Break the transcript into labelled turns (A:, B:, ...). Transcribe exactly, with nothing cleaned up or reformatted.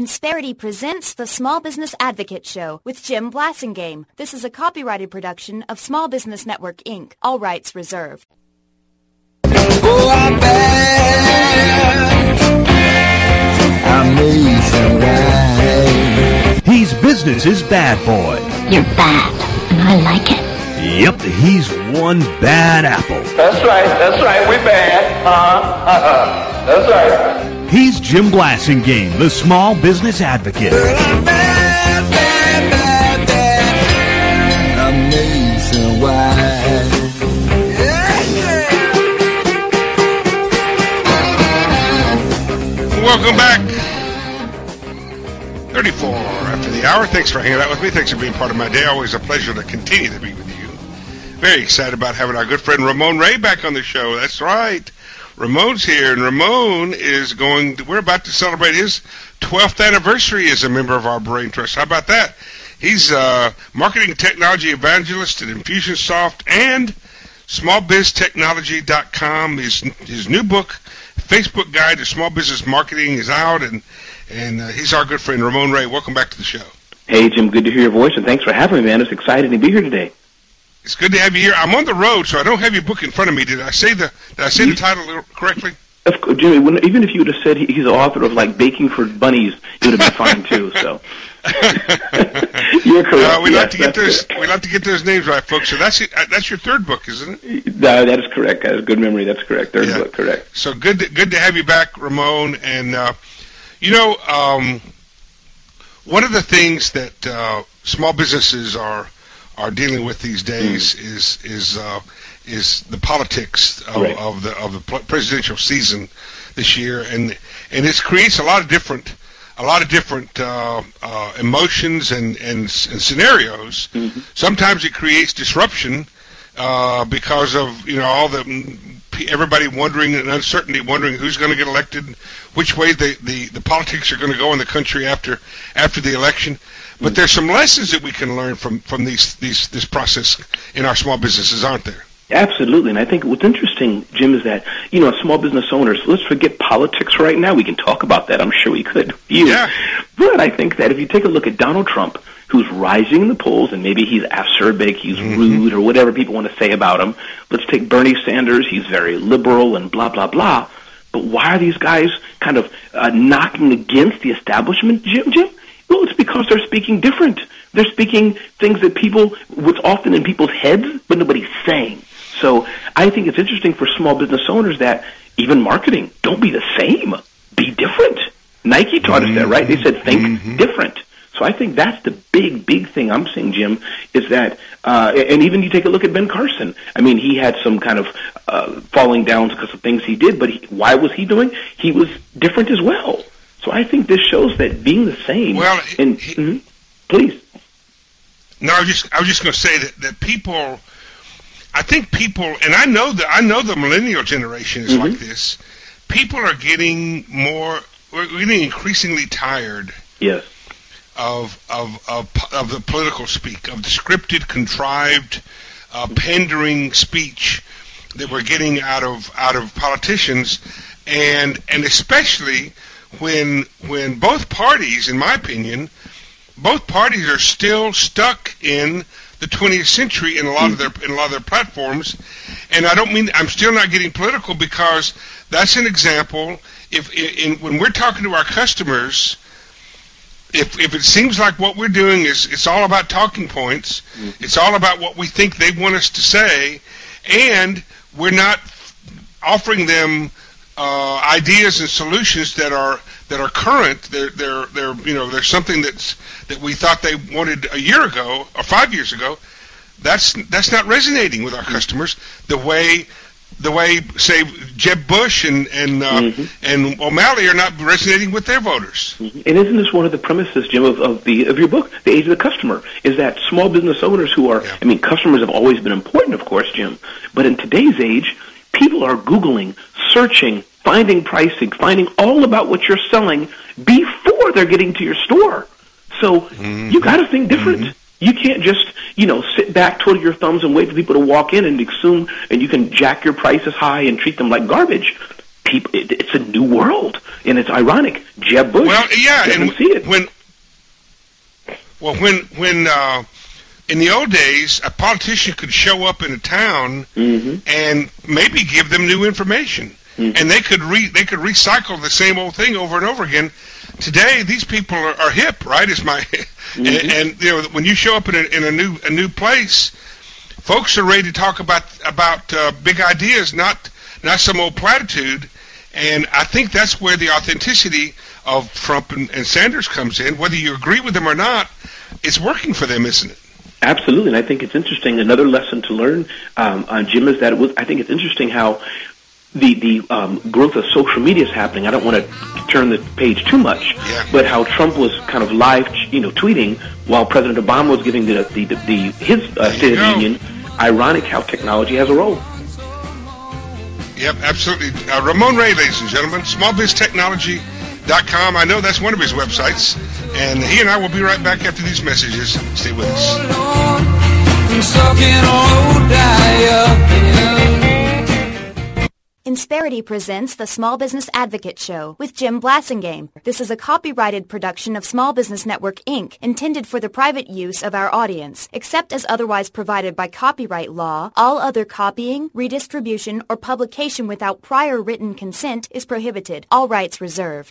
A: Insperity presents the Small Business Advocate Show with Jim Blasingame. This is a copyrighted production of Small Business Network, Incorporated. All rights reserved.
B: Oh, I'm bad. I'm nationwide.
C: He's business's bad boy.
D: You're bad, and I like it.
C: Yep, he's one bad apple.
E: That's right, that's right, we bad. Uh-huh, uh-huh. That's right.
C: He's Jim Blasingame, the Small Business Advocate.
B: Well, I'm bad, bad, bad, bad. I'm nationwide. Yeah, yeah.
F: Welcome back. thirty-four after the hour. Thanks for hanging out with me. Thanks for being part of my day. Always a pleasure to continue to be with you. Very excited about having our good friend Ramon Ray back on the show. That's right. Ramon's here, and Ramon is going to, we're about to celebrate his twelfth anniversary as a member of our Brain Trust. How about that? He's a marketing technology evangelist at Infusionsoft and small biz technology dot com. His, his new book, Facebook Guide to Small Business Marketing, is out, and, and uh, he's our good friend, Ramon Ray. Welcome back to the show.
G: Hey, Jim, good to hear your voice, and thanks for having me, man. It's exciting to be here today.
F: It's good to have you here. I'm on the road, so I don't have your book in front of me. Did I say the Did I say the title correctly?
G: Of course, Jimmy, when, even if you would have said he, he's the author of, like, Baking for Bunnies, it would have been fine, too, so. You're correct.
F: Uh, we
G: yes,
F: like to get those. We like to get those names right, folks. So that's it, uh, that's your third book, isn't it?
G: No, that is correct. That is good memory. That's correct. Third
F: yeah.
G: book, correct.
F: So good. To, good to have you back, Ramon. And uh, you know, um, one of the things that uh, small businesses are are dealing with these days mm. is is uh, is the politics of,
G: right.
F: of the of the presidential season this year, and and it creates a lot of different. a lot of different uh, uh, emotions and, and, and scenarios. Mm-hmm. Sometimes it creates disruption uh, because of, you know, all the everybody wondering and uncertainty, wondering who's going to get elected, which way the, the, the politics are going to go in the country after after the election. But mm-hmm. there's some lessons that we can learn from, from these, these this process in our small businesses, aren't there?
G: Absolutely, and I think what's interesting, Jim, is that, you know, small business owners, let's forget politics right now. We can talk about that. I'm sure we could. You.
F: Yeah.
G: But I think that if you take a look at Donald Trump, who's rising in the polls, and maybe he's acerbic, he's mm-hmm. rude, or whatever people want to say about him. Let's take Bernie Sanders. He's very liberal and blah, blah, blah. But why are these guys kind of uh, knocking against the establishment, Jim, Jim? Well, it's because they're speaking different. They're speaking things that people, what's often in people's heads, but nobody's saying. So I think it's interesting for small business owners that even marketing, don't be the same. Be different. Nike taught mm-hmm. us that, right? They said think mm-hmm. different. So I think that's the big, big thing I'm saying, Jim, is that, uh, and even you take a look at Ben Carson. I mean, he had some kind of uh, falling down because of things he did, but he, why was he doing? He was different as well. So I think this shows that being the same.
F: Well,
G: and
F: he,
G: mm-hmm, please.
F: No, I was just I was just going to say that, that people. I think people, and I know that I know the millennial generation is mm-hmm. like this. People are getting more, we're getting increasingly tired.
G: Yes.
F: Of of of of the political speak, of the scripted, contrived, uh, pandering speech that we're getting out of out of politicians, and and especially when when both parties, in my opinion, both parties are still stuck in the twentieth century in a lot of their in a lot of their platforms, and I don't mean I'm still not getting political because that's an example. If in, in when we're talking to our customers, if if it seems like what we're doing is it's all about talking points, it's all about what we think they want us to say, and we're not offering them uh, ideas and solutions that are that are current. They're they're they're you know there's something that's that we thought they wanted a year ago or five years ago. That's that's not resonating with our customers the way the way say Jeb Bush and and uh, mm-hmm. and O'Malley are not resonating with their voters.
G: Mm-hmm. And isn't this one of the premises, Jim, of, of the of your book, The Age of the Customer, is that small business owners who are yeah. I mean, customers have always been important, of course, Jim, but in today's age, people are Googling, searching, finding pricing, finding all about what you're selling before they're getting to your store. So mm-hmm. you got to think different. Mm-hmm. You can't just, you know, sit back, twiddle your thumbs, and wait for people to walk in and assume, and you can jack your prices high and treat them like garbage. people, it, it's a new world, and it's ironic. Jeb Bush
F: well, yeah,
G: doesn't
F: and
G: see it.
F: When, well, when when uh, in the old days, a politician could show up in a town
G: mm-hmm.
F: and maybe give them new information, mm-hmm. and they could re they could recycle the same old thing over and over again. Today, these people are, are hip, right? Is my mm-hmm. and, and you know when you show up in a, in a new a new place, folks are ready to talk about about uh, big ideas, not not some old platitude. And I think that's where the authenticity of Trump and, and Sanders comes in. Whether you agree with them or not, it's working for them, isn't it?
G: Absolutely, and I think it's interesting. Another lesson to learn, um, on Jim, is that it was. I think it's interesting how the the um, growth of social media is happening. I don't want to turn the page too much,
F: yeah.
G: but how Trump was kind of live, you know, tweeting while President Obama was giving the the, the, the his uh, State of the Union. Ironic how technology has a role.
F: Yep, absolutely. Uh, Ramon Ray, ladies and gentlemen, small biz technology dot com. I know that's one of his websites. And he and I will be right back after these messages. Stay with us.
A: Insperity presents the Small Business Advocate Show with Jim Blasingame. This is a copyrighted production of Small Business Network, Incorporated, intended for the private use of our audience. Except as otherwise provided by copyright law, all other copying, redistribution, or publication without prior written consent is prohibited. All rights reserved.